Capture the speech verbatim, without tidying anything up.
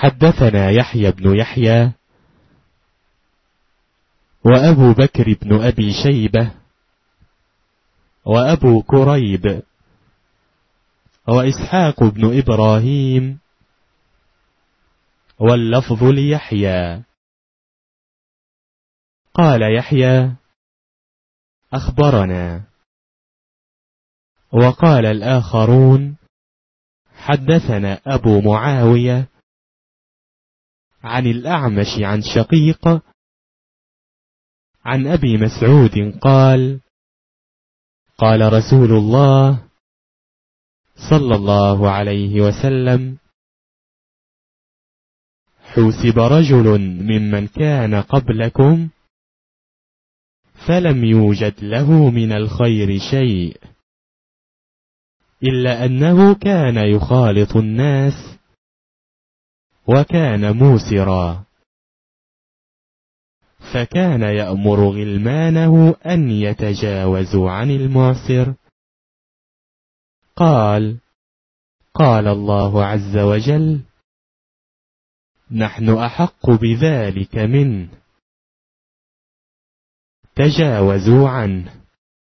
حدثنا يحيى بن يحيى وأبو بكر بن أبي شيبة وأبو كريب وإسحاق بن إبراهيم واللفظ ليحيى. قال يحيى أخبرنا. وقال الآخرون حدثنا أبو معاوية عن الأعمش عن شقيق عن أبي مسعود قال قال رسول الله صلى الله عليه وسلم: حوسب رجل ممن كان قبلكم فلم يوجد له من الخير شيء إلا أنه كان يخالط الناس وكان موسرا، فكان يأمر غلمانه أن يتجاوزوا عن المعسر. قال قال الله عز وجل: نحن أحق بذلك منه، تجاوزوا عنه.